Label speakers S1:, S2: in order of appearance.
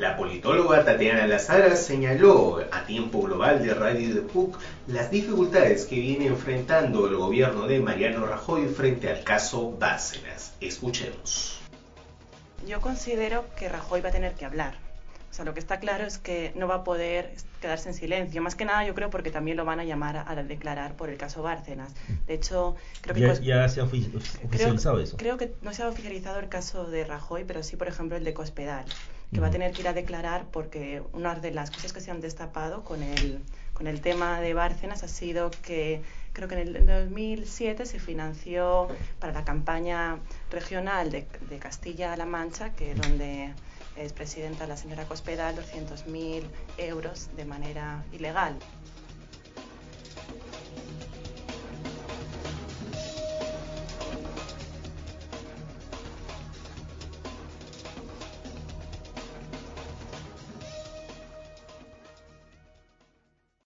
S1: La politóloga Tatiana Lazara señaló a Tiempo Global de Radio de PUC las dificultades que viene enfrentando el gobierno de Mariano Rajoy frente al caso Bárcenas. Escuchemos.
S2: Yo considero que Rajoy va a tener que hablar. O sea, lo que está claro es que no va a poder quedarse en silencio. Más que nada, yo creo, porque también lo van a llamar a declarar por el caso Bárcenas. De hecho, creo que
S3: ya se ha oficializado eso.
S2: Creo que no se ha oficializado el caso de Rajoy, pero sí, por ejemplo, el de Cospedal, que va a tener que ir a declarar porque una de las cosas que se han destapado con el tema de Bárcenas ha sido que creo que en el 2007 se financió para la campaña regional de Castilla-La Mancha, que donde es presidenta la señora Cospedal, 200.000 euros de manera ilegal.